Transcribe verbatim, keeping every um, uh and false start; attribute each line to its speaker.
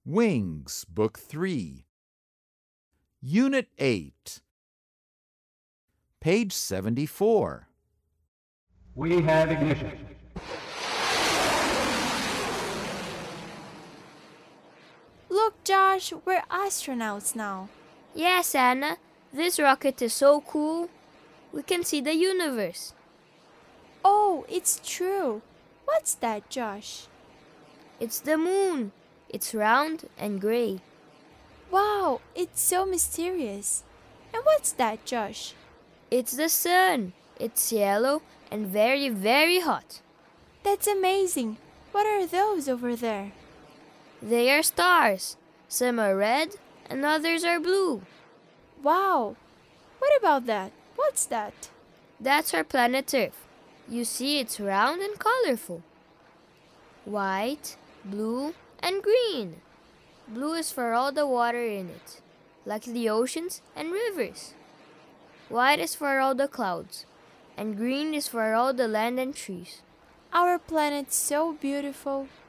Speaker 1: Wings, Book three. Unit eight. Page seventy-four.
Speaker 2: We have ignition.
Speaker 3: Look, Josh, we're astronauts now.
Speaker 4: Yes, Anna, this rocket is so cool. We can see the universe.
Speaker 3: Oh, it's true. What's that, Josh?
Speaker 4: It's the moon. It's round and gray.
Speaker 3: Wow, it's so mysterious. And what's that, Josh?
Speaker 4: It's the sun. It's yellow and very, very hot.
Speaker 3: That's amazing. What are those over there?
Speaker 4: They are stars. Some are red and others are blue.
Speaker 3: Wow. What about that? What's that?
Speaker 4: That's our planet Earth. You see, it's round and colorful. White, blue, and green. Blue is for all the water in it, like the oceans and rivers. White is for all the clouds, and green is for all the land and trees.
Speaker 3: Our planet's so beautiful.